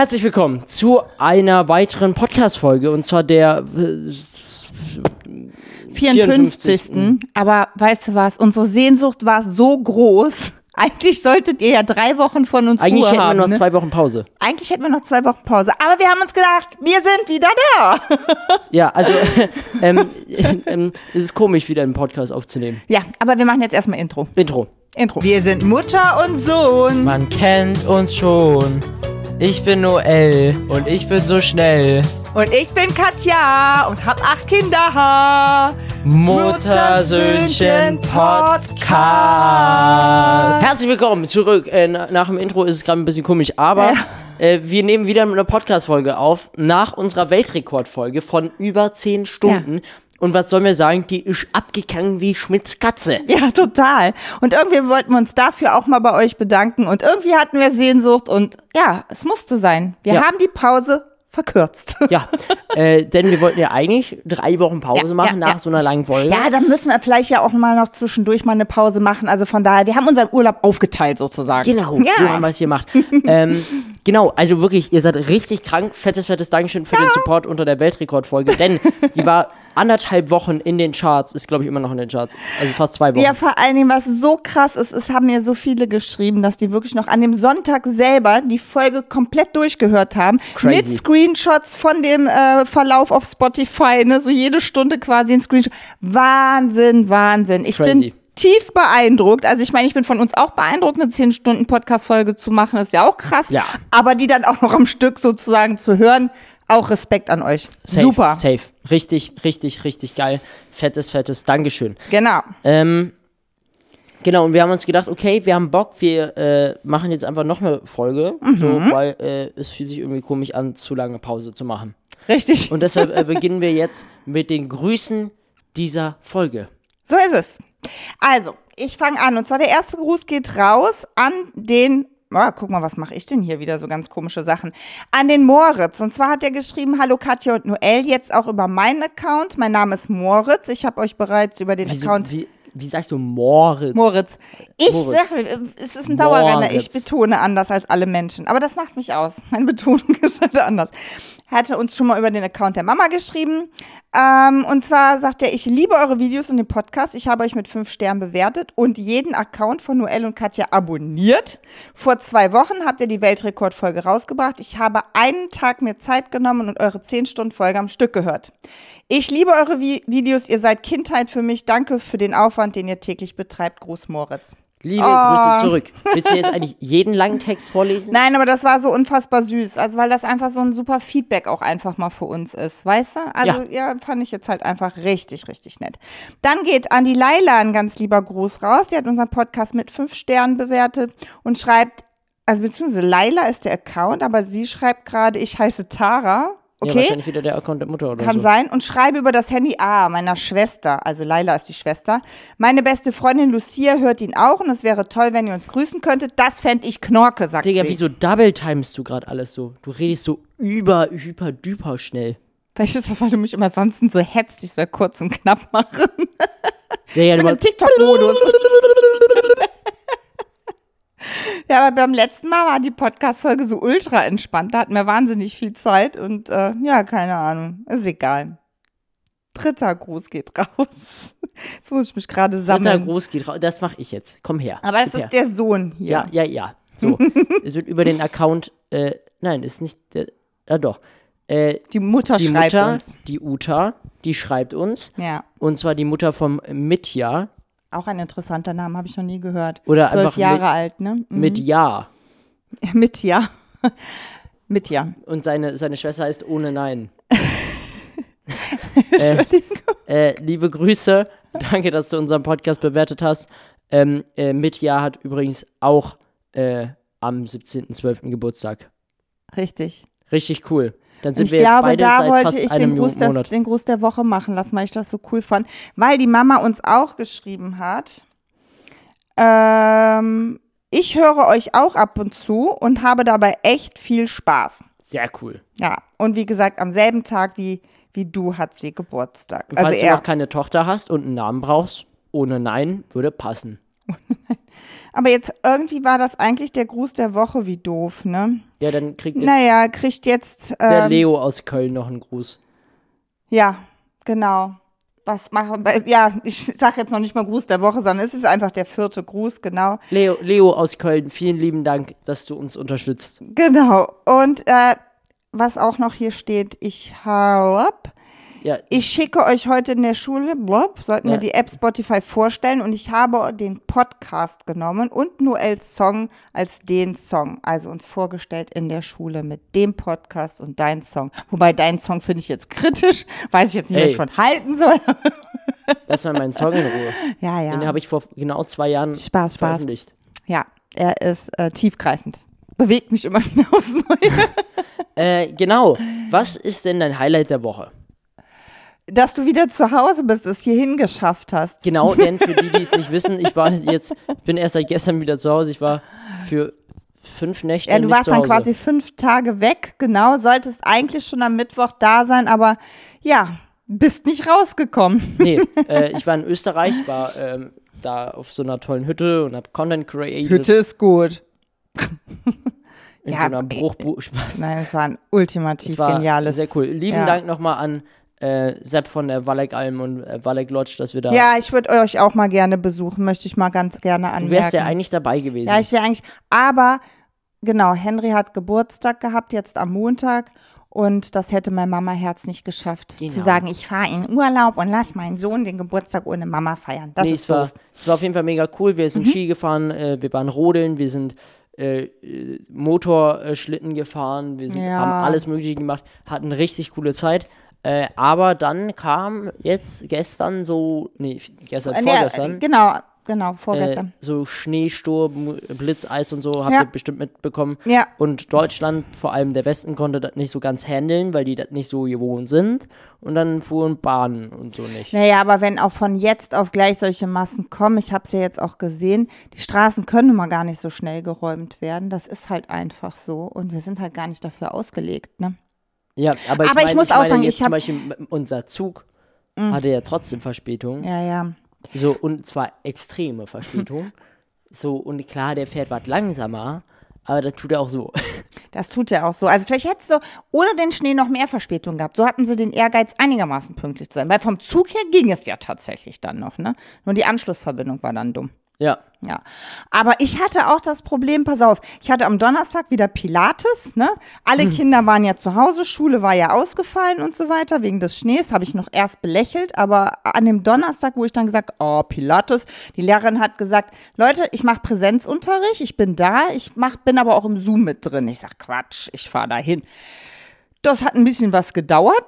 Herzlich willkommen zu einer weiteren Podcast-Folge und zwar der 54. Aber weißt du was, unsere Sehnsucht war so groß. Eigentlich solltet ihr ja 3 Wochen von uns Eigentlich Ruhe hätten haben, wir noch ne? 2 Wochen Pause. Eigentlich hätten wir noch 2 Wochen Pause. Aber wir haben uns gedacht, wir sind wieder da. Ja, also es ist komisch, wieder einen Podcast aufzunehmen. Ja, aber wir machen jetzt erstmal Intro. Intro. Wir sind Mutter und Sohn. Man kennt uns schon. Ich bin Noel und ich bin so schnell. Und ich bin Katja und hab 8 Kinder. Muttersöhnchen Podcast. Herzlich willkommen zurück. Nach dem Intro ist es gerade ein bisschen komisch, aber wir nehmen wieder eine Podcast-Folge auf, nach unserer Weltrekordfolge von über 10 Stunden. Ja. Und was sollen wir sagen, die ist abgegangen wie Schmidts Katze. Ja, total. Und irgendwie wollten wir uns dafür auch mal bei euch bedanken. Und irgendwie hatten wir Sehnsucht und ja, es musste sein. Wir haben die Pause verkürzt. Ja, denn wir wollten ja eigentlich 3 Wochen Pause machen nach so einer langen Folge. Ja, dann müssen wir vielleicht ja auch mal noch zwischendurch mal eine Pause machen. Also von daher, wir haben unseren Urlaub aufgeteilt sozusagen. Genau, so haben wir es gemacht. Genau, also wirklich, ihr seid richtig krank. Fettes Dankeschön für den Support unter der Weltrekordfolge, denn die war 1,5 Wochen in den Charts, ist glaube ich immer noch in den Charts, also fast 2 Wochen. Ja, vor allen Dingen, was so krass ist, es haben mir so viele geschrieben, dass die wirklich noch an dem Sonntag selber die Folge komplett durchgehört haben. Crazy. Mit Screenshots von dem Verlauf auf Spotify, ne, so jede Stunde quasi ein Screenshot. Wahnsinn. Ich bin tief beeindruckt. Also ich meine, ich bin von uns auch beeindruckt, eine 10-Stunden-Podcast-Folge zu machen, ist ja auch krass. Ja. Aber die dann auch noch am Stück sozusagen zu hören, auch Respekt an euch. Super. Safe. Richtig geil. Fettes Dankeschön. Genau. Genau, und wir haben uns gedacht, okay, wir haben Bock, wir machen jetzt einfach noch eine Folge, so, weil es fühlt sich irgendwie komisch an, zu lange Pause zu machen. Richtig. Und deshalb beginnen wir jetzt mit den Grüßen dieser Folge. So ist es. Also, ich fange an. Und zwar der erste Gruß geht raus an den, guck mal, was mache ich denn hier wieder, so ganz komische Sachen. An den Moritz. Und zwar hat er geschrieben, hallo Katja und Noel, jetzt auch über meinen Account. Mein Name ist Moritz. Ich habe euch bereits über den Account... Wie sagst du Moritz? Ich sage, es ist ein Dauerrenner. Ich betone anders als alle Menschen. Aber das macht mich aus. Meine Betonung ist halt anders. Er hatte uns schon mal über den Account der Mama geschrieben. Und zwar sagt er, ich liebe eure Videos und den Podcast. Ich habe euch mit 5 Sternen bewertet und jeden Account von Noel und Katja abonniert. Vor 2 Wochen habt ihr die Weltrekordfolge rausgebracht. Ich habe einen Tag mir Zeit genommen und eure 10-Stunden-Folge am Stück gehört. Ich liebe eure Videos. Ihr seid Kindheit für mich. Danke für den Aufwand, den ihr täglich betreibt. Gruß Moritz. Liebe Grüße zurück. Willst du jetzt eigentlich jeden langen Text vorlesen? Nein, aber das war so unfassbar süß. Also, weil das einfach so ein super Feedback auch einfach mal für uns ist, weißt du? Also, ja fand ich jetzt halt einfach richtig nett. Dann geht an die Laila ein ganz lieber Gruß raus. Sie hat unseren Podcast mit 5 Sternen bewertet und schreibt, also beziehungsweise Laila ist der Account, aber sie schreibt gerade, ich heiße Tara. Okay. Ja, wahrscheinlich wieder der Account der Mutter oder Kann so. sein. Und schreibe über das Handy, meiner Schwester, also Laila ist die Schwester. Meine beste Freundin Lucia hört ihn auch und es wäre toll, wenn ihr uns grüßen könntet. Das fände ich Knorke, sagt Digga, sie. wieso double-timest du gerade alles so? Du redest so hyper schnell. Vielleicht ist das, weil du mich immer sonst so hetzt, ich soll kurz und knapp machen. Ja, ich bin im TikTok-Modus. Ja, aber beim letzten Mal war die Podcast-Folge so ultra entspannt. Da hatten wir wahnsinnig viel Zeit und keine Ahnung. Ist egal. 3. Gruß geht raus. Jetzt muss ich mich gerade sammeln. 3. Gruß geht raus. Das mache ich jetzt. Komm her. Aber das ist der Sohn hier. Ja. So. Es wird über den Account, nein, ist nicht der, ja doch. Die Mutter schreibt uns. Die Uta, die schreibt uns. Ja. Und zwar die Mutter vom Mitja. Auch ein interessanter Name, habe ich noch nie gehört. Oder 12 Jahre alt, ne? Mitja. Mitja. Und seine Schwester heißt ohne Nein. Liebe Grüße. Danke, dass du unseren Podcast bewertet hast. Mitja hat übrigens auch am 17.12. Geburtstag. Richtig cool. Dann sind ich wir jetzt glaube, beide da seit wollte fast ich einem Monat. den Gruß der Woche machen lassen, weil ich das so cool fand. Weil die Mama uns auch geschrieben hat, ich höre euch auch ab und zu und habe dabei echt viel Spaß. Sehr cool. Ja, und wie gesagt, am selben Tag wie du hat sie Geburtstag. Und falls du noch keine Tochter hast und einen Namen brauchst, ohne Nein würde passen. Aber jetzt irgendwie war das eigentlich der Gruß der Woche, wie doof, ne? Ja, dann kriegt jetzt der Leo aus Köln noch einen Gruß. Ja, genau. Was machen wir? Ja, ich sage jetzt noch nicht mal Gruß der Woche, sondern es ist einfach der 4. Gruß, genau. Leo aus Köln, vielen lieben Dank, dass du uns unterstützt. Genau. Und was auch noch hier steht, ich schicke euch heute in der Schule, sollten wir die App Spotify vorstellen und ich habe den Podcast genommen und Noels Song als den Song, also uns vorgestellt in der Schule mit dem Podcast und dein Song. Wobei dein Song finde ich jetzt kritisch, weiß ich jetzt nicht, was ich von halten soll. Lass mal meinen Song in Ruhe. Ja. Den habe ich vor genau 2 Jahren veröffentlicht. Ja, er ist tiefgreifend. Bewegt mich immer wieder aufs Neue. Genau. Was ist denn dein Highlight der Woche? Dass du wieder zu Hause bist, es hierhin geschafft hast. Genau, denn für die es nicht wissen, ich bin erst seit gestern wieder zu Hause. Ich war für 5 Nächte Ja, du warst zu Hause. dann quasi 5 Tage weg, genau, solltest eigentlich schon am Mittwoch da sein, aber ja, bist nicht rausgekommen. Nee, ich war in Österreich, war da auf so einer tollen Hütte und habe Content created. Hütte ist gut. In so einer Bruchbuch-Spaß. Nein, es war ein ultimativ geniales. Sehr cool. Lieben Dank nochmal an Sepp von der Walleck-Alm und Walleck Lodge, dass wir da... Ja, ich würde euch auch mal gerne besuchen, möchte ich mal ganz gerne anmerken. Du wärst ja eigentlich dabei gewesen. Ja, ich wäre eigentlich, aber genau, Henry hat Geburtstag gehabt, jetzt am Montag und das hätte mein Mama-Herz nicht geschafft, zu sagen, ich fahre in Urlaub und lass meinen Sohn den Geburtstag ohne Mama feiern. Das ist doof. Es war auf jeden Fall mega cool, wir sind Ski gefahren, wir waren rodeln, wir sind Motorschlitten gefahren, wir haben alles Mögliche gemacht, hatten eine richtig coole Zeit. Aber dann kam vorgestern. Genau, vorgestern. So Schneesturm, Blitzeis und so, habt ihr bestimmt mitbekommen. Ja. Und Deutschland, vor allem der Westen, konnte das nicht so ganz handeln, weil die das nicht so gewohnt sind. Und dann fuhren Bahnen und so nicht. Naja, aber wenn auch von jetzt auf gleich solche Massen kommen, ich habe es ja jetzt auch gesehen, die Straßen können nun mal gar nicht so schnell geräumt werden. Das ist halt einfach so. Und wir sind halt gar nicht dafür ausgelegt, ne? Ja, aber ich muss auch sagen, jetzt zum Beispiel unser Zug hatte ja trotzdem Verspätung. Ja. So, und zwar extreme Verspätung. So, und klar, der fährt was langsamer, aber das tut er auch so. Das tut er auch so. Also vielleicht hättest du ohne den Schnee noch mehr Verspätung gehabt. So hatten sie den Ehrgeiz, einigermaßen pünktlich zu sein. Weil vom Zug her ging es ja tatsächlich dann noch, ne? Nur die Anschlussverbindung war dann dumm. Ja. Aber ich hatte auch das Problem, pass auf, ich hatte am Donnerstag wieder Pilates, ne? Alle Kinder waren ja zu Hause, Schule war ja ausgefallen und so weiter, wegen des Schnees, habe ich noch erst belächelt, aber an dem Donnerstag, wo ich dann gesagt, Pilates, die Lehrerin hat gesagt, Leute, ich mache Präsenzunterricht, ich bin da, bin aber auch im Zoom mit drin. Ich sag, Quatsch, ich fahre da hin. Das hat ein bisschen was gedauert.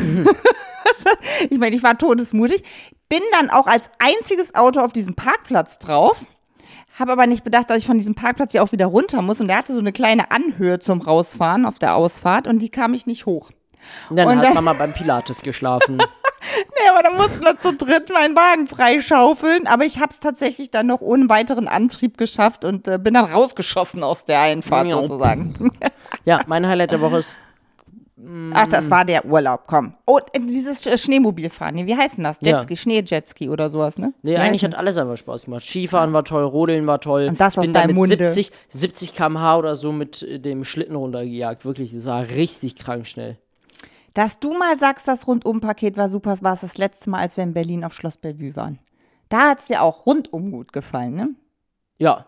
Ich meine, ich war todesmutig, bin dann auch als einziges Auto auf diesem Parkplatz drauf, habe aber nicht bedacht, dass ich von diesem Parkplatz ja auch wieder runter muss und der hatte so eine kleine Anhöhe zum Rausfahren auf der Ausfahrt und die kam ich nicht hoch. Und dann hat Mama beim Pilates geschlafen. Nee, aber dann mussten wir zu dritt meinen Wagen freischaufeln, aber ich habe es tatsächlich dann noch ohne weiteren Antrieb geschafft und bin dann rausgeschossen aus der Einfahrt sozusagen. Ja, mein Highlight der Woche ist Ach, das war der Urlaub, komm. Oh, dieses Schneemobilfahren, nee, wie heißt denn das? Jetski, Schneejetski oder sowas, ne? Nee, eigentlich hat alles einfach Spaß gemacht. Skifahren war toll, Rodeln war toll. Und das ich aus bin deinem da mit Munde. 70 km/h oder so mit dem Schlitten runtergejagt. Wirklich, das war richtig krank schnell. Dass du mal sagst, das Rundumpaket war super, war es das letzte Mal, als wir in Berlin auf Schloss Bellevue waren. Da hat es dir auch rundum gut gefallen, ne? Ja.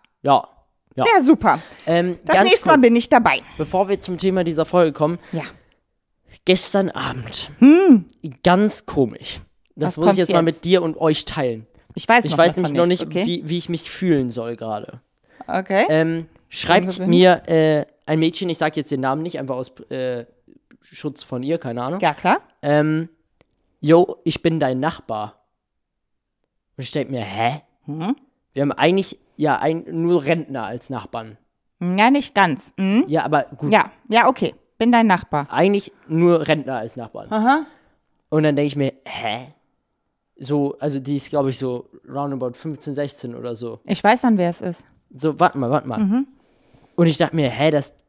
Sehr super. Das nächste Mal bin ich dabei. Bevor wir zum Thema dieser Folge kommen. Ja. Gestern Abend. Ganz komisch. Das muss ich jetzt mal mit dir und euch teilen. Ich weiß nämlich noch nicht, okay, wie ich mich fühlen soll gerade. Okay. Schreibt mir ein Mädchen, ich sag jetzt den Namen nicht, einfach aus Schutz von ihr, keine Ahnung. Ja, klar. Yo, ich bin dein Nachbar. Und ich denke mir, hä? Wir haben eigentlich nur Rentner als Nachbarn. Ja, nicht ganz. Ja, aber gut. Ja, okay. Bin dein Nachbar. Eigentlich nur Rentner als Nachbarn. Aha. Und dann denke ich mir, hä? So, also die ist, glaube ich, so roundabout 15, 16 oder so. Ich weiß dann, wer es ist. So, warte mal. Und ich dachte mir, hä, das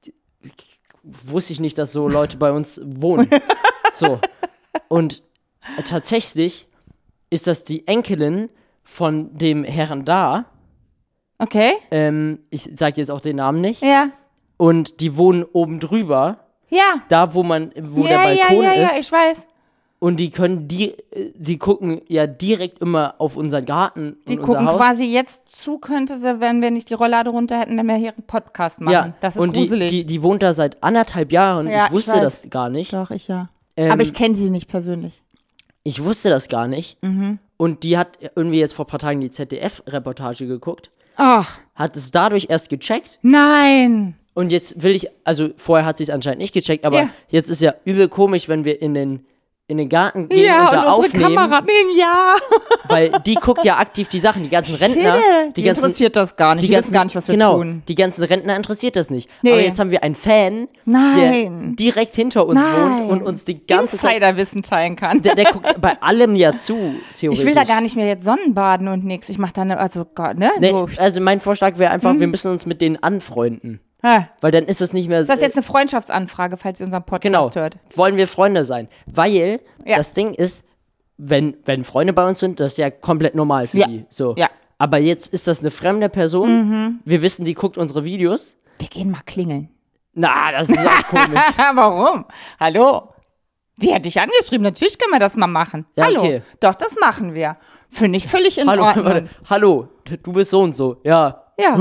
wusste ich nicht, dass so Leute bei uns wohnen. So. Und tatsächlich ist das die Enkelin von dem Herrn da. Okay. Ich sag jetzt auch den Namen nicht. Ja. Und die wohnen oben drüber. Ja. Da, wo der Balkon ist. Ja, ich weiß. Und die gucken ja direkt immer auf unseren Garten. Die und gucken unser Haus. quasi jetzt zu, könnte sie, wenn wir nicht die Rolllade runter hätten, dann wir hier einen Podcast machen. Ja, das ist und gruselig. die wohnt da seit 1,5 Jahren. Ja, ich wusste ich das gar nicht. Doch, ich ja. Aber ich kenne sie nicht persönlich. Ich wusste das gar nicht. Und die hat irgendwie jetzt vor ein paar Tagen die ZDF-Reportage geguckt. Ach. Hat es dadurch erst gecheckt. Nein. Und jetzt also vorher hat sie es anscheinend nicht gecheckt, aber jetzt ist ja übel komisch, wenn wir in den Garten gehen und da aufnehmen. Kamera nehmen, ja. Weil die guckt ja aktiv die Sachen, die ganzen Rentner. Die interessiert das gar nicht, die wissen gar nicht, was wir tun. Die ganzen Rentner interessiert das nicht. Nee. Aber jetzt haben wir einen Fan, der direkt hinter uns wohnt und uns die ganze Zeit Insiderwissen teilen kann. Der guckt bei allem ja zu, theoretisch. Ich will da gar nicht mehr jetzt Sonnenbaden und nix. Ich mach da also mein Vorschlag wäre einfach, wir müssen uns mit denen anfreunden. Weil dann ist es nicht mehr... Ist das jetzt eine Freundschaftsanfrage, falls ihr unseren Podcast hört? Wollen wir Freunde sein? Weil das Ding ist, wenn Freunde bei uns sind, das ist ja komplett normal für die. So. Ja. Aber jetzt ist das eine fremde Person. Wir wissen, die guckt unsere Videos. Wir gehen mal klingeln. Na, das ist auch komisch. Warum? Hallo? Die hat dich angeschrieben, natürlich können wir das mal machen. Ja, Hallo? okay. Doch, das machen wir. Finde ich völlig in Ordnung. Warte. Hallo, du bist so und so. Ja. Ja.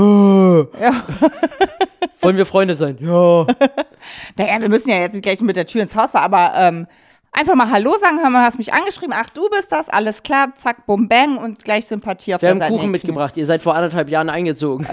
Wollen wir Freunde sein? Ja. Naja, wir müssen ja jetzt nicht gleich mit der Tür ins Haus fahren, aber einfach mal Hallo sagen, hör mal, hast mich angeschrieben, ach, du bist das, alles klar, zack, bum, bang und gleich Sympathie auf der Seite. Wir haben Kuchen mitgebracht, ihr seid vor 1,5 Jahren eingezogen.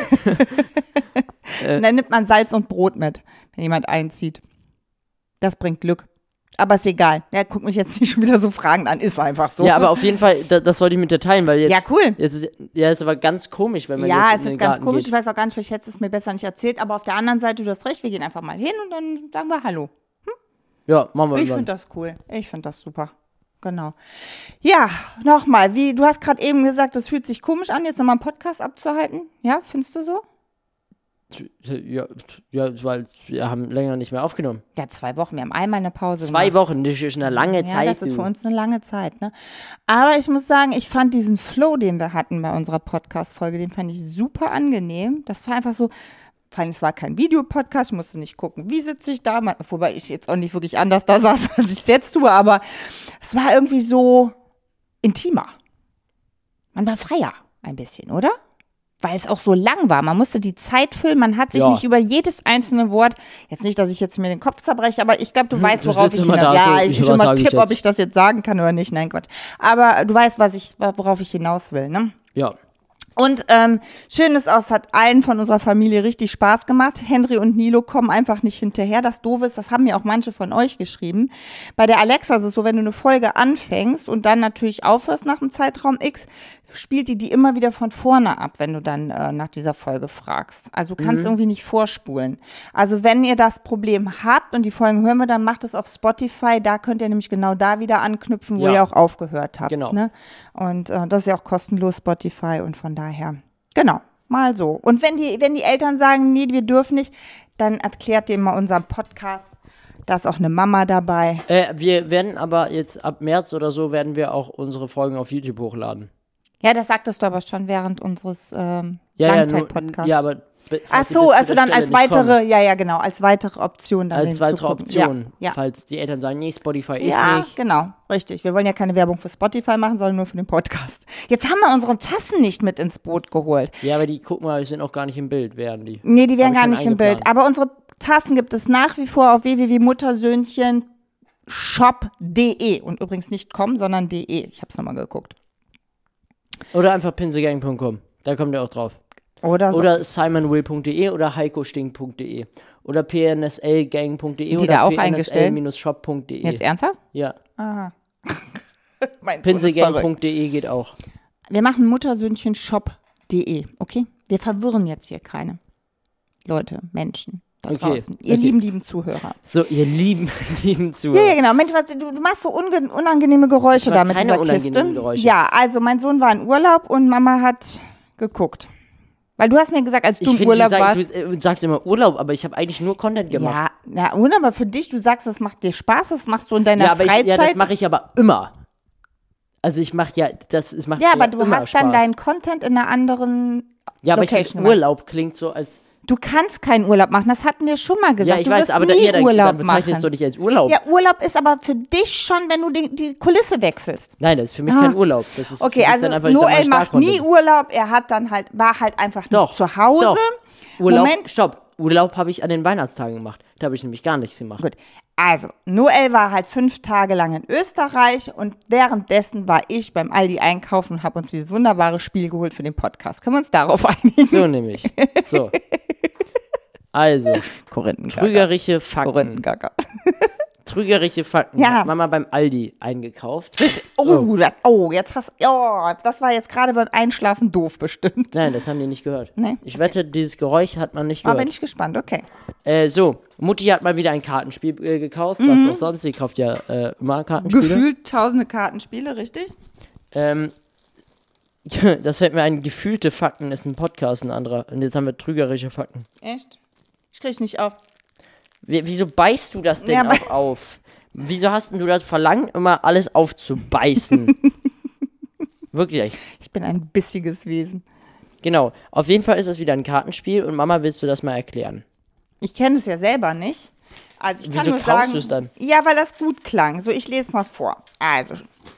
Und dann nimmt man Salz und Brot mit, wenn jemand einzieht. Das bringt Glück. Aber ist egal. Ja, guck mich jetzt nicht schon wieder so fragend an, ist einfach so. Ja, aber auf jeden Fall, das wollte ich mit dir teilen, weil jetzt... Ja, cool. Ist aber ganz komisch, wenn man ja, jetzt in den Garten geht. Ja, es ist ganz komisch. Ich weiß auch gar nicht, vielleicht hättest du es mir besser nicht erzählt, aber auf der anderen Seite, du hast recht, wir gehen einfach mal hin und dann sagen wir Hallo. Ja, machen wir. Ich finde das cool. Ich finde das super. Genau. Ja, nochmal, du hast gerade eben gesagt, es fühlt sich komisch an, jetzt nochmal einen Podcast abzuhalten. Ja, findest du so? Ja, weil wir haben länger nicht mehr aufgenommen. Ja, 2 Wochen. Wir haben einmal eine Pause 2 Wochen, das ist eine lange Zeit. Ja, das ist für uns eine lange Zeit, ne? Aber ich muss sagen, ich fand diesen Flow, den wir hatten bei unserer Podcast-Folge, den fand ich super angenehm. Das war einfach so, vor allem, es war kein Videopodcast, ich musste nicht gucken, wie sitze ich da, wobei ich jetzt auch nicht wirklich anders da saß, als ich es jetzt tue, aber es war irgendwie so intimer. Man war freier ein bisschen, oder? Weil es auch so lang war. Man musste die Zeit füllen, man hat sich nicht über jedes einzelne Wort, jetzt nicht, dass ich jetzt mir den Kopf zerbreche, aber ich glaube, du weißt, worauf ich hinaus will. Ja, ich schon mal Tipp, ob ich das jetzt sagen kann oder nicht. Nein, Quatsch. Aber du weißt, worauf ich hinaus will, ne? Ja. Und schön ist auch, es hat allen von unserer Familie richtig Spaß gemacht. Henry und Nilo kommen einfach nicht hinterher. Das Doofe ist, das haben mir auch manche von euch geschrieben. Bei der Alexa ist es so, wenn du eine Folge anfängst und dann natürlich aufhörst nach einem Zeitraum X, spielt die immer wieder von vorne ab, wenn du dann nach dieser Folge fragst. Also du kannst irgendwie nicht vorspulen. Also wenn ihr das Problem habt und die Folgen hören wir, dann macht es auf Spotify. Da könnt ihr nämlich genau da wieder anknüpfen, wo ihr auch aufgehört habt. Genau. Ne? Und das ist ja auch kostenlos, Spotify, und von daher, genau, mal so. Und wenn die Eltern sagen, nee, wir dürfen nicht, dann erklärt denen mal unseren Podcast. Da ist auch eine Mama dabei. Wir werden aber jetzt ab März oder so, werden wir auch unsere Folgen auf YouTube hochladen. Ja, das sagtest du aber schon während unseres Langzeit-Podcasts. Ja, aber ach so, also dann als weitere, genau, als weitere Option dann als weitere Option, ja. Falls die Eltern sagen, nee, Spotify ist nicht. Ja, genau, richtig. Wir wollen ja keine Werbung für Spotify machen, sondern nur für den Podcast. Jetzt haben wir unsere Tassen nicht mit ins Boot geholt. Ja, aber die, guck mal, sind auch gar nicht im Bild, wären die. Nee, die wären gar nicht im Bild. Aber unsere Tassen gibt es nach wie vor auf www.muttersöhnchen.shop.de und übrigens nicht .com, sondern .de. Ich habe es nochmal geguckt. Oder einfach pinsegang.com, da kommt ihr auch drauf. Oder simonwill.de oder heikostink.de oder pnslgang.de oder pnsl-shop.de. Jetzt ernsthaft? Ja. Aha. Pinsegang.de geht auch. Wir machen Muttersöhnchen-shop.de, okay? Wir verwirren jetzt hier keine Leute, Menschen da draußen. Ihr lieben Zuhörer. So, ihr lieben Zuhörer. Ja, genau. Mensch, du machst so unangenehme Geräusche da mit dieser Kiste. Geräusche. Ja, also mein Sohn war in Urlaub und Mama hat geguckt. Weil du hast mir gesagt, als du im Urlaub warst. Du sagst immer Urlaub, aber ich habe eigentlich nur Content gemacht. Ja, aber für dich, du sagst, das macht dir Spaß, das machst du in deiner Freizeit. Das mache ich aber immer. Also ich mache ja, das macht Ja, mir aber du immer hast dann Spaß. deinen Content in einer anderen Ja, aber Location ich finde, Urlaub klingt so als... Du kannst keinen Urlaub machen, das hatten wir schon mal gesagt. Ja, ich du weiß, wirst aber nie dann Urlaub bezeichnest machen. du dich als Urlaub. Ja, Urlaub ist aber für dich schon, wenn du die Kulisse wechselst. Nein, das ist für mich kein Urlaub. Das ist Okay, für mich also dann einfach, Noel dann macht nie Urlaub, er hat dann halt, war halt einfach nicht zu Hause. Doch. Urlaub, Moment. Stopp. Urlaub habe ich an den Weihnachtstagen gemacht. Da habe ich nämlich gar nichts gemacht. Gut, also Noel war halt 5 Tage lang in Österreich und währenddessen war ich beim Aldi einkaufen und habe uns dieses wunderbare Spiel geholt für den Podcast. Können wir uns darauf einigen? So nämlich. So. Also, Korinthengacker. trügerische Fakten. Korinthengacker. Trügerische Fakten. Ja. Hat Mama beim Aldi eingekauft. Das war jetzt gerade beim Einschlafen doof bestimmt. Nein, das haben die nicht gehört. Nee? Ich wette, dieses Geräusch hat man nicht gehört. Aber bin ich gespannt, okay. So, Mutti hat mal wieder ein Kartenspiel gekauft. Was auch sonst. Sie kauft ja immer Kartenspiele. Gefühlt tausende Kartenspiele, richtig? Das fällt mir ein, gefühlte Fakten ist ein Podcast, ein anderer. Und jetzt haben wir trügerische Fakten. Echt? Ich krieg's nicht auf. Wieso beißt du das denn Ja, auch auf? Wieso hast denn du das Verlangen, immer alles aufzubeißen? Wirklich. Ich bin ein bissiges Wesen. Genau. Auf jeden Fall ist es wieder ein Kartenspiel und Mama, willst du das mal erklären? Ich kenne es ja selber nicht. Also ich kann Wieso nur kaufst sagen, du es dann? Ja, weil das gut klang. So, ich lese mal vor. Also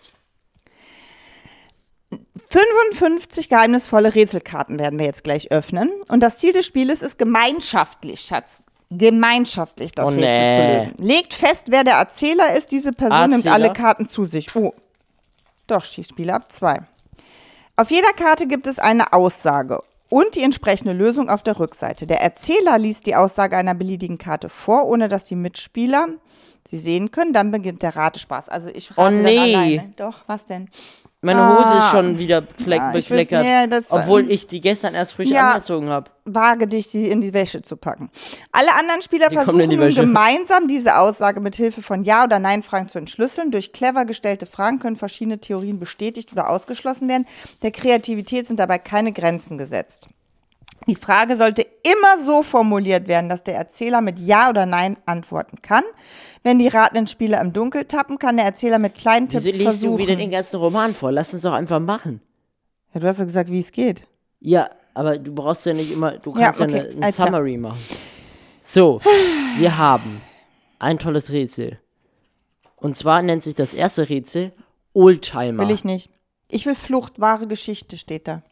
55 geheimnisvolle Rätselkarten werden wir jetzt gleich öffnen. Und das Ziel des Spieles ist gemeinschaftlich, Schatz. Gemeinschaftlich das Rätsel zu lösen. Legt fest, wer der Erzähler ist. Diese Person nimmt alle Karten zu sich. Oh, doch, ich spiele ab 2. Auf jeder Karte gibt es eine Aussage und die entsprechende Lösung auf der Rückseite. Der Erzähler liest die Aussage einer beliebigen Karte vor, ohne dass die Mitspieler sie sehen können. Dann beginnt der Ratespaß. Also ich rate dann alleine. Doch, was denn? Meine Hose ist schon wieder befleckert, obwohl ich die gestern erst frisch angezogen habe. Wage dich, sie in die Wäsche zu packen. Alle anderen Spieler versuchen nun gemeinsam diese Aussage mit Hilfe von Ja- oder Nein-Fragen zu entschlüsseln. Durch clever gestellte Fragen können verschiedene Theorien bestätigt oder ausgeschlossen werden. Der Kreativität sind dabei keine Grenzen gesetzt. Die Frage sollte immer so formuliert werden, dass der Erzähler mit Ja oder Nein antworten kann. Wenn die ratenden Spieler im Dunkel tappen, kann der Erzähler mit kleinen Tipps versuchen. Wieso liest du wieder den ganzen Roman vor? Lass uns doch einfach machen. Ja, du hast ja gesagt, wie es geht. Ja, aber du brauchst ja nicht immer, du kannst ja eine Summary machen. So, wir haben ein tolles Rätsel. Und zwar nennt sich das erste Rätsel Oldtimer. Will ich nicht. Ich will Flucht, wahre Geschichte steht da.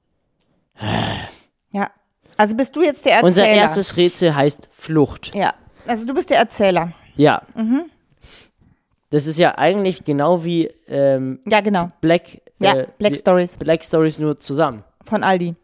Ja, also bist du jetzt der Erzähler. Unser erstes Rätsel heißt Flucht. Ja, also du bist der Erzähler. Ja. Das ist ja eigentlich genau wie ja, genau. Black Stories. Black Stories nur zusammen. Von Aldi.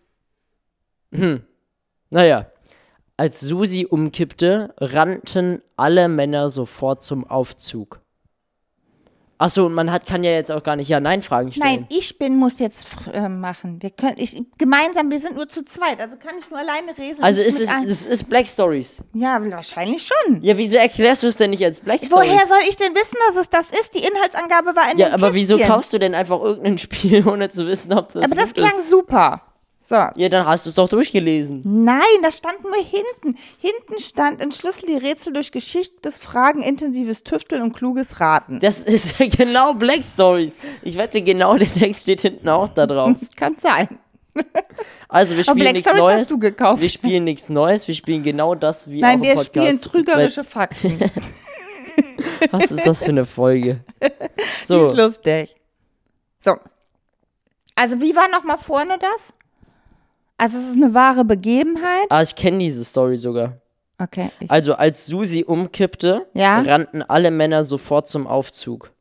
Naja, als Susi umkippte, rannten alle Männer sofort zum Aufzug. Achso, und kann ja jetzt auch gar nicht Ja-Nein-Fragen stellen. Nein, muss jetzt machen. Gemeinsam, wir sind nur zu zweit, also kann ich nur alleine reden. Also es ist Black Stories. Ja, wahrscheinlich schon. Ja, wieso erklärst du es denn nicht als Black Stories? Woher soll ich denn wissen, dass es das ist? Die Inhaltsangabe war in dem Ja, aber Kästchen. wieso kaufst du denn einfach irgendein Spiel, ohne zu wissen, ob das Aber das gut klang ist? super. So. Ja, dann hast du es doch durchgelesen. Nein, das stand nur hinten. Hinten stand, entschlüssel die Rätsel durch geschicktes Fragen, intensives Tüfteln und kluges Raten. Das ist ja genau Black Stories. Ich wette, genau der Text steht hinten auch da drauf. Kann sein. Also wir spielen nichts Neues. Hast du gekauft. Wir spielen nichts Neues, wir spielen genau das wie Nein, auch im wir Podcast. spielen trügerische Fakten. Was ist das für eine Folge? So. Die ist lustig. So. Also wie war nochmal vorne das? Also es ist eine wahre Begebenheit. Ah, ich kenne diese Story sogar. Okay. Also als Susi umkippte, rannten alle Männer sofort zum Aufzug.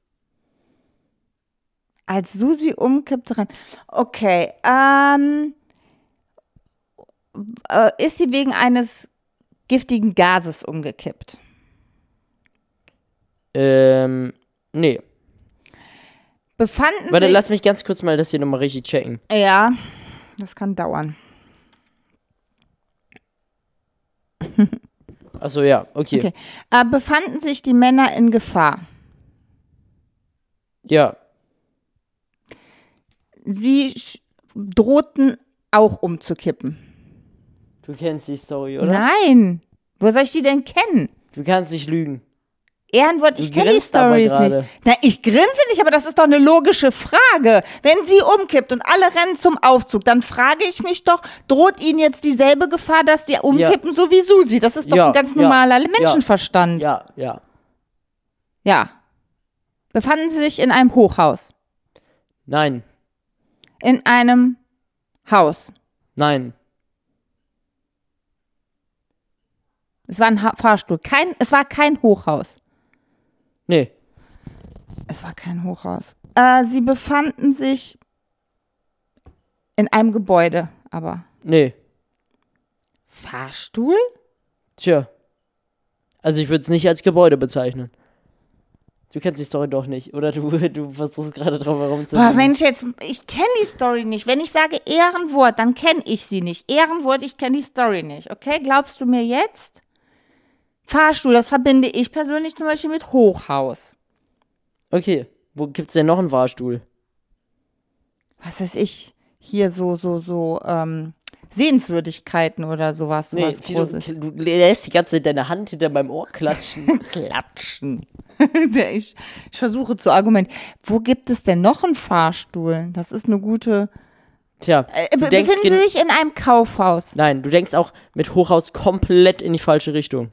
Als Susi umkippte, okay. Ist sie wegen eines giftigen Gases umgekippt? Nee. Befanden Warte, sich... lass mich ganz kurz mal das hier nochmal richtig checken. Ja, das kann dauern. Achso, ja, okay. Befanden sich die Männer in Gefahr? Ja. Sie drohten auch umzukippen. Du kennst die Story, oder? Nein. Wo soll ich die denn kennen? Du kannst nicht lügen. Ehrenwort, ich kenne die Storys nicht. Na, ich grinse nicht, aber das ist doch eine logische Frage. Wenn sie umkippt und alle rennen zum Aufzug, dann frage ich mich doch, droht ihnen jetzt dieselbe Gefahr, dass die umkippen, so wie Susi? Das ist doch ein ganz normaler Menschenverstand. Ja. Befanden sie sich in einem Hochhaus? Nein. In einem Haus? Nein. Es war ein Fahrstuhl. Es war kein Hochhaus. Nee. Es war kein Hochhaus. Sie befanden sich in einem Gebäude, aber. Nee. Fahrstuhl? Tja. Also ich würde es nicht als Gebäude bezeichnen. Du kennst die Story doch nicht, oder? Du versuchst gerade drauf herumzukommen. Boah, Mensch, ich kenne die Story nicht. Wenn ich sage Ehrenwort, dann kenne ich sie nicht. Ehrenwort, ich kenne die Story nicht. Okay, glaubst du mir jetzt? Fahrstuhl, das verbinde ich persönlich zum Beispiel mit Hochhaus. Okay, wo gibt's denn noch einen Fahrstuhl? Was weiß ich, hier so Sehenswürdigkeiten oder sowas. Nee, du lässt die ganze Zeit deine Hand hinter meinem Ohr klatschen. Klatschen. Ich versuche zu argumentieren. Wo gibt es denn noch einen Fahrstuhl? Das ist eine gute... Tja, befinden Sie sich in einem Kaufhaus? Nein, du denkst auch mit Hochhaus komplett in die falsche Richtung.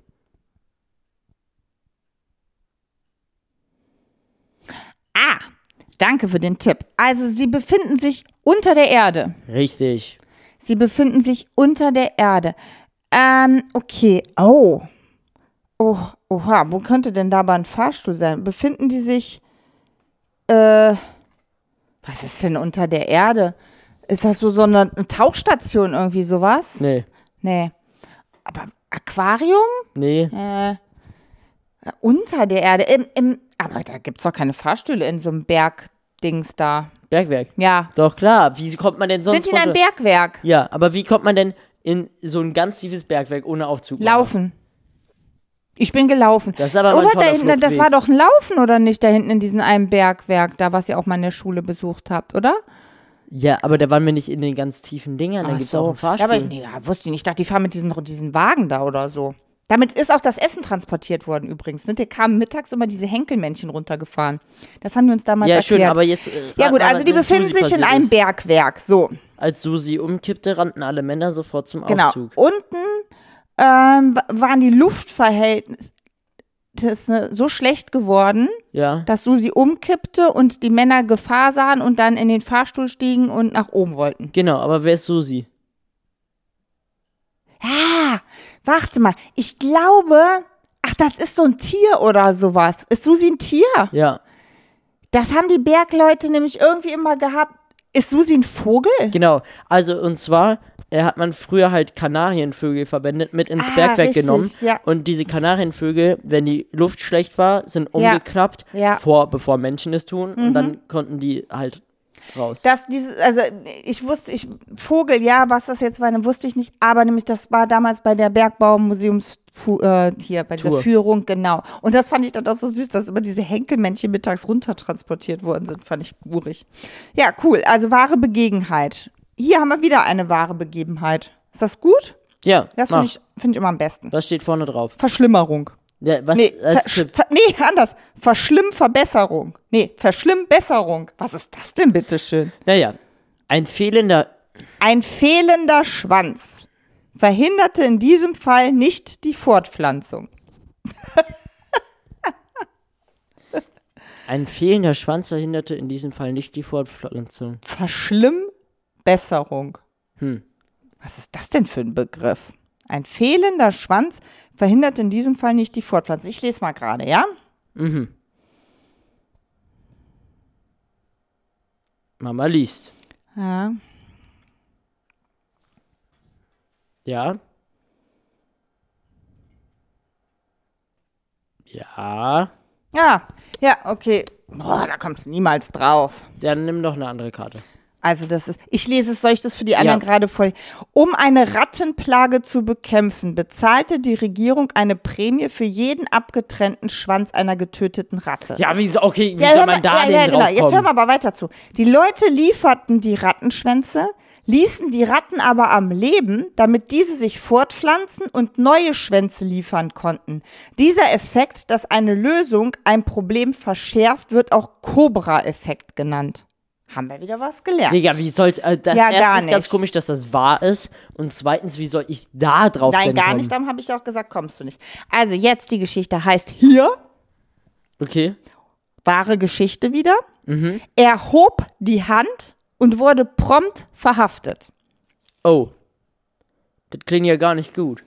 Danke für den Tipp. Also, sie befinden sich unter der Erde. Richtig. Sie befinden sich unter der Erde. Okay. Oha, wo könnte denn da aber ein Fahrstuhl sein? Befinden die sich, was ist denn unter der Erde? Ist das so eine Tauchstation irgendwie, sowas? Nee. Aber Aquarium? Nee. Unter der Erde. Aber da gibt es doch keine Fahrstühle in so einem Bergdings da. Bergwerk? Ja. Doch, klar. Wie kommt man denn sonst... Sind die in einem Bergwerk? Ja, aber wie kommt man denn in so ein ganz tiefes Bergwerk ohne Aufzug? Laufen. Ich bin gelaufen. Das ist aber mal ein toller Fluchtweg. Das war doch ein Laufen, oder nicht? Da hinten in diesem einen Bergwerk, da was ihr auch mal in der Schule besucht habt, oder? Ja, aber da waren wir nicht in den ganz tiefen Dingern. Da gibt es auch einen Fahrstuhl. Wusste ich nicht. Ich dachte, die fahren mit diesen Wagen da oder so. Damit ist auch das Essen transportiert worden übrigens. Da kamen mittags immer diese Henkelmännchen runtergefahren. Das haben wir uns damals erklärt. Ja, schön, aber jetzt... ja gut, also die befinden sich in einem Bergwerk, so. Als Susi umkippte, rannten alle Männer sofort zum Genau. Aufzug. Unten waren die Luftverhältnisse so schlecht geworden, dass Susi umkippte und die Männer Gefahr sahen und dann in den Fahrstuhl stiegen und nach oben wollten. Genau, aber wer ist Susi? Warte mal, ich glaube, das ist so ein Tier oder sowas. Ist Susi ein Tier? Ja. Das haben die Bergleute nämlich irgendwie immer gehabt. Ist Susi ein Vogel? Genau, also und zwar hat man früher halt Kanarienvögel verwendet, mit ins Bergwerk genommen. Ja. Und diese Kanarienvögel, wenn die Luft schlecht war, sind umgeklappt, bevor Menschen es tun. Und dann konnten die halt raus. Vogel, was das jetzt war, dann wusste ich nicht, aber nämlich das war damals bei der Bergbaumuseums bei dieser Führung, genau. Und das fand ich dann auch so süß, dass immer diese Henkelmännchen mittags runtertransportiert worden sind, fand ich urig. Ja, cool, also wahre Begebenheit. Hier haben wir wieder eine wahre Begebenheit. Ist das gut? Ja. Das finde ich immer am besten. Was steht vorne drauf? Verschlimmerung. Ja, was anders. Verschlimmbesserung. Was ist das denn, bitteschön? Naja, ein fehlender Schwanz verhinderte in diesem Fall nicht die Fortpflanzung. Ein fehlender Schwanz verhinderte in diesem Fall nicht die Fortpflanzung. Verschlimmbesserung. Was ist das denn für ein Begriff? Ein fehlender Schwanz verhindert in diesem Fall nicht die Fortpflanzung. Ich lese mal gerade, ja? Mama liest. Ja. Ja. Ja. Ja, okay. Boah, da kommst du niemals drauf. Dann nimm doch eine andere Karte. Also soll ich das für die anderen gerade vor? Um eine Rattenplage zu bekämpfen, bezahlte die Regierung eine Prämie für jeden abgetrennten Schwanz einer getöteten Ratte. Ja, wie soll man da denn drauf kommen? Jetzt hören wir aber weiter zu. Die Leute lieferten die Rattenschwänze, ließen die Ratten aber am Leben, damit diese sich fortpflanzen und neue Schwänze liefern konnten. Dieser Effekt, dass eine Lösung ein Problem verschärft, wird auch Cobra-Effekt genannt. Haben wir wieder was gelernt. Digga, wie soll das Ja, gar erstens nicht. ganz komisch, dass das wahr ist und zweitens, wie soll ich da drauf Nein, denn gar kommen? nicht, darum habe ich auch gesagt, kommst du nicht. Also jetzt die Geschichte heißt hier, Okay. wahre Geschichte wieder. Er hob die Hand und wurde prompt verhaftet. Oh. Das klingt ja gar nicht gut.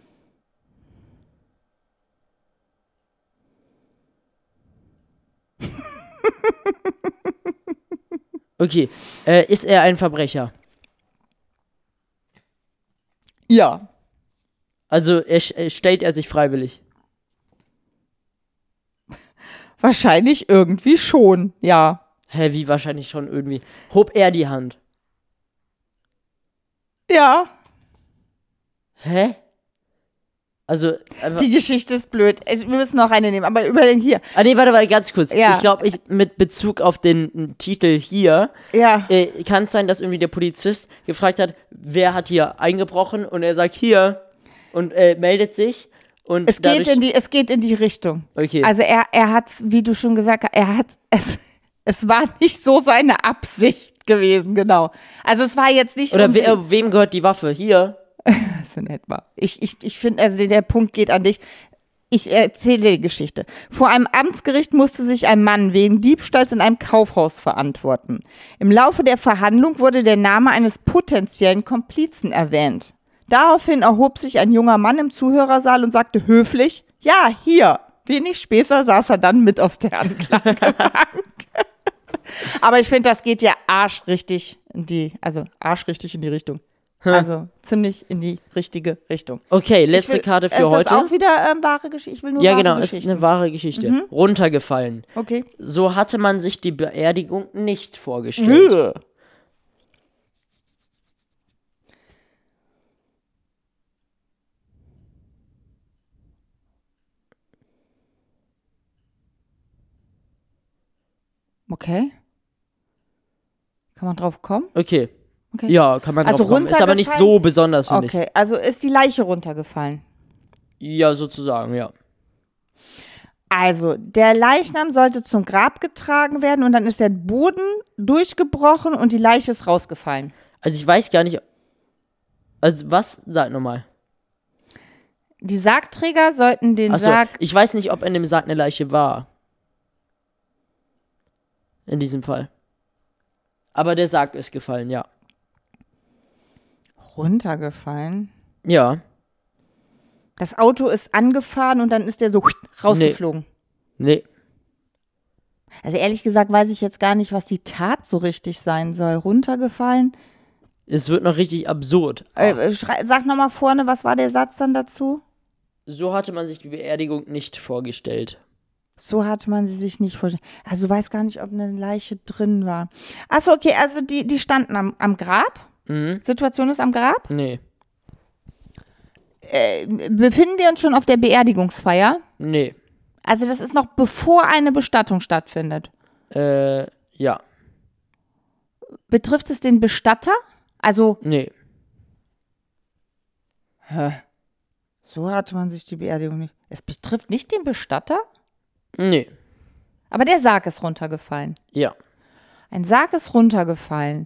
Okay. Ist er ein Verbrecher? Ja. Also stellt er sich freiwillig? Wahrscheinlich irgendwie schon, ja. Hä, wie wahrscheinlich schon irgendwie. Hob er die Hand? Ja. Hä? Also, einfach. Die Geschichte ist blöd. Wir müssen noch eine nehmen, aber überlegen hier. Nee, warte, ganz kurz. Ja. Ich glaube, mit Bezug auf den Titel hier, Ja. kann es sein, dass irgendwie der Polizist gefragt hat, wer hat hier eingebrochen und er sagt hier und meldet sich und Es geht in die Richtung. Okay. Also er hat's, wie du schon gesagt hast, es war nicht so seine Absicht gewesen, genau. Also es war jetzt nicht Oder irgendwie- wem gehört die Waffe? Hier? So nett war. Ich finde, also der Punkt geht an dich. Ich erzähle die Geschichte. Vor einem Amtsgericht musste sich ein Mann wegen Diebstahls in einem Kaufhaus verantworten. Im Laufe der Verhandlung wurde der Name eines potenziellen Komplizen erwähnt. Daraufhin erhob sich ein junger Mann im Zuhörersaal und sagte höflich, ja, hier. Wenig später saß er dann mit auf der Anklagebank. Aber ich finde, das geht ja arschrichtig in die Richtung. Also ziemlich in die richtige Richtung. Okay, letzte Karte für heute. Ist das auch wieder wahre Geschichte? Ich will nur Ja, wahre genau, ist Geschichten. eine wahre Geschichte. Runtergefallen. Okay. So hatte man sich die Beerdigung nicht vorgestellt. Okay. Kann man drauf kommen? Okay. Okay. Ja, kann man Also drauf kommen. Ist aber nicht runtergefallen? so besonders, finde ich. Okay, also ist die Leiche runtergefallen. Ja, sozusagen, ja. Also, der Leichnam sollte zum Grab getragen werden und dann ist der Boden durchgebrochen und die Leiche ist rausgefallen. Also ich weiß gar nicht. Also was? Sag nochmal. Die Sargträger sollten den Achso, Sarg. ich weiß nicht, ob in dem Sarg eine Leiche war. In diesem Fall. Aber der Sarg ist gefallen, ja. Runtergefallen? Ja. Das Auto ist angefahren und dann ist der so rausgeflogen. Nee. Also ehrlich gesagt weiß ich jetzt gar nicht, was die Tat so richtig sein soll. Runtergefallen? Es wird noch richtig absurd. Sag nochmal vorne, was war der Satz dann dazu? So hatte man sich die Beerdigung nicht vorgestellt. So hatte man sie sich nicht vorgestellt. Also du weißt gar nicht, ob eine Leiche drin war. Achso, okay, also die standen am Grab. Situation ist am Grab. Nee. Befinden wir uns schon auf der Beerdigungsfeier? Nee. Also das ist noch bevor eine Bestattung stattfindet. Ja. Betrifft es den Bestatter? Also, Nee. so hatte man sich die Beerdigung nicht. Es betrifft nicht den Bestatter? Nee. Aber der Sarg ist runtergefallen. Ja. Ein Sarg ist runtergefallen.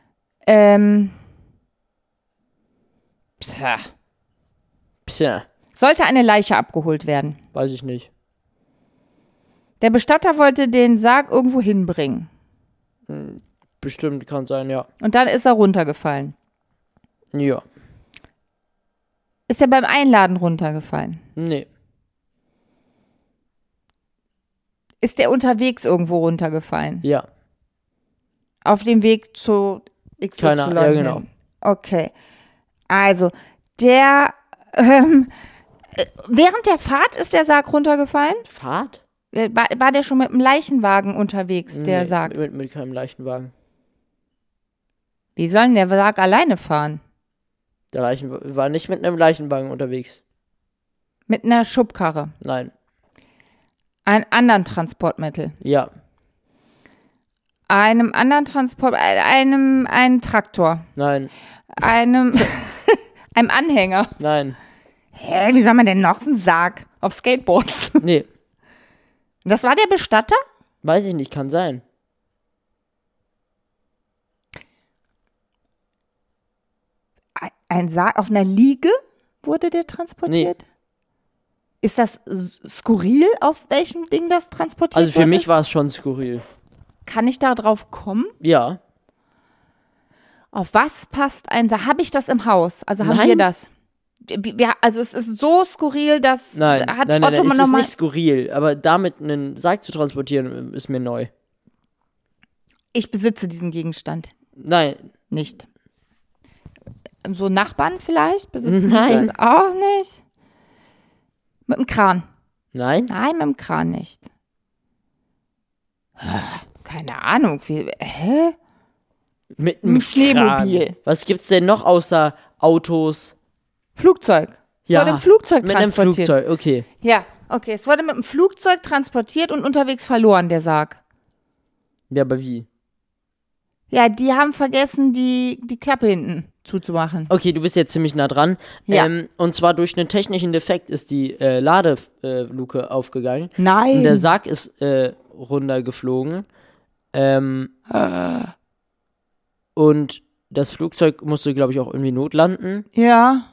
Tja. Sollte eine Leiche abgeholt werden. Weiß ich nicht. Der Bestatter wollte den Sarg irgendwo hinbringen. Bestimmt kann sein, ja. Und dann ist er runtergefallen. Ja. Ist er beim Einladen runtergefallen? Nee. Ist er unterwegs irgendwo runtergefallen? Ja. Auf dem Weg zu XY Keine Ahnung, ja, hin. genau. Okay. Also, der, während der Fahrt ist der Sarg runtergefallen? Fahrt? War der schon mit dem Leichenwagen unterwegs, der Nee, Sarg? Mit keinem Leichenwagen. Wie soll denn der Sarg alleine fahren? Der war nicht mit einem Leichenwagen unterwegs. Mit einer Schubkarre? Nein. Einem anderen Transportmittel? Ja. Einem Traktor? Nein. einem Anhänger. Nein. Hä, wie soll man denn noch einen Sarg auf Skateboards? Nee. Das war der Bestatter? Weiß ich nicht, kann sein. Ein Sarg auf einer Liege wurde der transportiert? Nee. Ist das skurril, auf welchem Ding das transportiert wird? Also für mich war es schon skurril. Kann ich da drauf kommen? Ja. Auf was passt ein Sarg? Habe ich das im Haus? Also haben wir das? Also es ist so skurril, dass nein, es ist nicht skurril, aber damit einen Sarg zu transportieren, ist mir neu. Ich besitze diesen Gegenstand. Nein. Nicht. So Nachbarn vielleicht besitzen das auch nicht. Mit dem Kran. Nein? Nein, mit dem Kran nicht. Keine Ahnung. Hä? Mit einem Schneemobil. Was gibt's denn noch außer Autos? Flugzeug. Es wurde im Flugzeug transportiert. Mit einem Flugzeug, okay. Ja, okay. Es wurde mit dem Flugzeug transportiert und unterwegs verloren, der Sarg. Ja, aber wie? Ja, die haben vergessen, die Klappe hinten zuzumachen. Okay, du bist jetzt ziemlich nah dran. Ja. Und zwar durch einen technischen Defekt ist die Ladeluke aufgegangen. Nein. Und der Sarg ist runtergeflogen. Und das Flugzeug musste, glaube ich, auch irgendwie notlanden. Ja.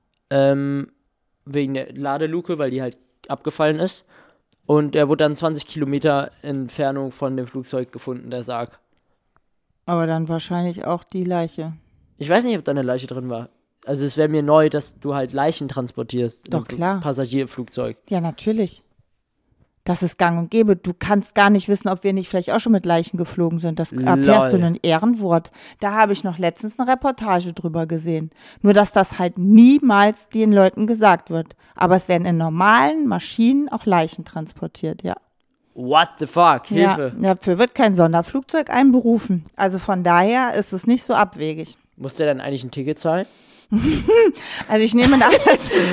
Wegen der Ladeluke, weil die halt abgefallen ist. Und er wurde dann 20 Kilometer Entfernung von dem Flugzeug gefunden, der Sarg. Aber dann wahrscheinlich auch die Leiche. Ich weiß nicht, ob da eine Leiche drin war. Also es wäre mir neu, dass du halt Leichen transportierst. Doch, klar. Passagierflugzeug. Ja, natürlich. Das ist gang und gäbe. Du kannst gar nicht wissen, ob wir nicht vielleicht auch schon mit Leichen geflogen sind. Das erfährst du in ein Ehrenwort. Da habe ich noch letztens eine Reportage drüber gesehen. Nur, dass das halt niemals den Leuten gesagt wird. Aber es werden in normalen Maschinen auch Leichen transportiert, ja. What the fuck? Hilfe. Ja, dafür wird kein Sonderflugzeug einberufen. Also von daher ist es nicht so abwegig. Muss der dann eigentlich ein Ticket zahlen? Also ich nehme an,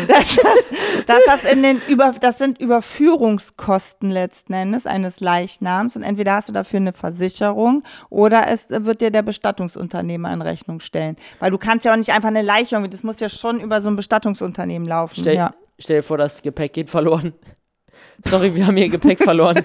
das sind Überführungskosten letzten Endes eines Leichnams und entweder hast du dafür eine Versicherung oder es wird dir der Bestattungsunternehmer in Rechnung stellen. Weil du kannst ja auch nicht einfach eine Leiche, das muss ja schon über so ein Bestattungsunternehmen laufen. Stell dir vor, das Gepäck geht verloren. Sorry, wir haben hier Gepäck verloren.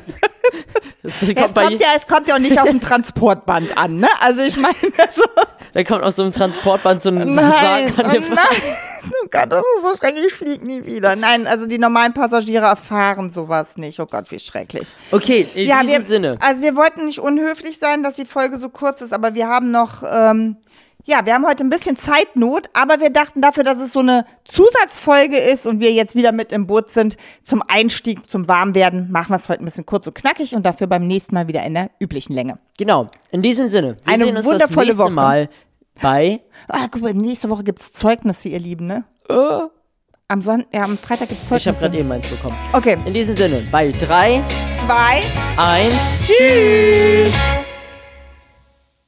Es kommt ja auch nicht auf dem Transportband an, ne? Also ich meine so. Da kommt aus so einem Transportband so ein Sarg an dir vorbei. Oh Gott, das ist so schrecklich, ich fliege nie wieder. Nein, also die normalen Passagiere erfahren sowas nicht. Oh Gott, wie schrecklich. Okay, in diesem Sinne. Also wir wollten nicht unhöflich sein, dass die Folge so kurz ist, aber wir haben noch, wir haben heute ein bisschen Zeitnot, aber wir dachten dafür, dass es so eine Zusatzfolge ist und wir jetzt wieder mit im Boot sind, zum Einstieg, zum Warmwerden, machen wir es heute ein bisschen kurz und knackig und dafür beim nächsten Mal wieder in der üblichen Länge. Genau, in diesem Sinne. Wir eine sehen uns wundervolle das nächste Woche. Mal bei... guck mal, nächste Woche gibt es Zeugnisse, ihr Lieben, ne? Am Freitag gibt es Zeugnisse. Ich habe gerade eben eins bekommen. Okay. In diesem Sinne, bei 3, 2, 1, tschüss!